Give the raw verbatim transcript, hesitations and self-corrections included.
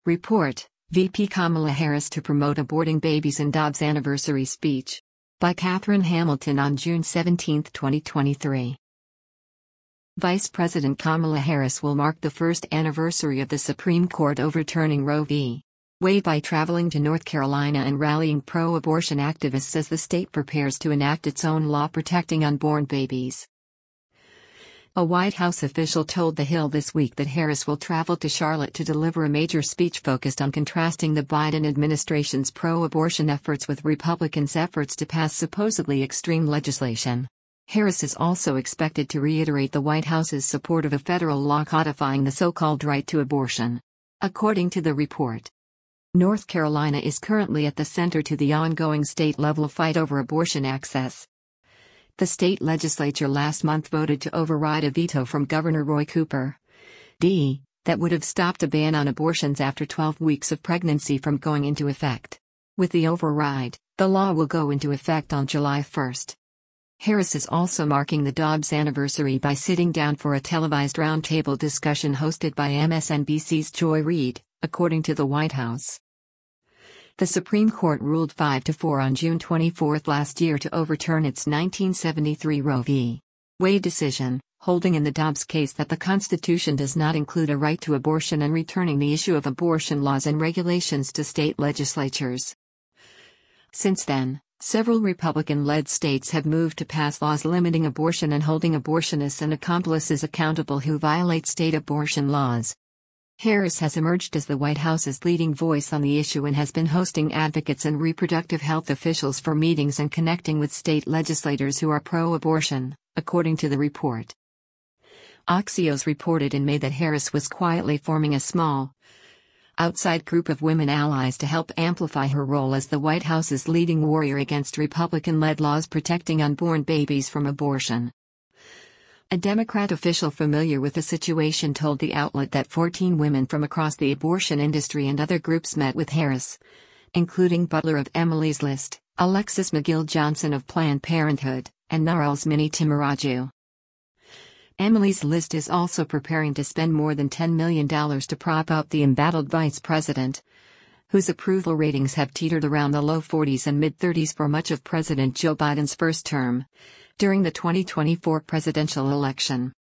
Report, V P Kamala Harris to promote aborting babies in Dobbs anniversary speech. By Catherine Hamilton on June seventeenth, twenty twenty-three. Vice President Kamala Harris will mark the first anniversary of the Supreme Court overturning Roe v. Wade by traveling to North Carolina and rallying pro-abortion activists as the state prepares to enact its own law protecting unborn babies. A White House official told The Hill this week that Harris will travel to Charlotte to deliver a major speech focused on contrasting the Biden administration's pro-abortion efforts with Republicans' efforts to pass supposedly extreme legislation. Harris is also expected to reiterate the White House's support of a federal law codifying the so-called right to abortion. According to the report, North Carolina is currently at the center to the ongoing state-level fight over abortion access. The state legislature last month voted to override a veto from Governor Roy Cooper, D, that would have stopped a ban on abortions after twelve weeks of pregnancy from going into effect. With the override, the law will go into effect on July first. Harris is also marking the Dobbs anniversary by sitting down for a televised roundtable discussion hosted by M S N B C's Joy Reid, according to the White House. The Supreme Court ruled five to four on June twenty-fourth last year to overturn its nineteen seventy-three Roe v. Wade decision, holding in the Dobbs case that the Constitution does not include a right to abortion and returning the issue of abortion laws and regulations to state legislatures. Since then, several Republican-led states have moved to pass laws limiting abortion and holding abortionists and accomplices accountable who violate state abortion laws. Harris has emerged as the White House's leading voice on the issue and has been hosting advocates and reproductive health officials for meetings and connecting with state legislators who are pro-abortion, according to the report. Axios reported in May that Harris was quietly forming a small, outside group of women allies to help amplify her role as the White House's leading warrior against Republican-led laws protecting unborn babies from abortion. A Democrat official familiar with the situation told the outlet that fourteen women from across the abortion industry and other groups met with Harris, including Butler of Emily's List, Alexis McGill Johnson of Planned Parenthood, and Naralsmini Timaraju. Emily's List is also preparing to spend more than ten million dollars to prop up the embattled vice president, whose approval ratings have teetered around the low forties and mid-thirties for much of President Joe Biden's first term, during the twenty twenty-four presidential election.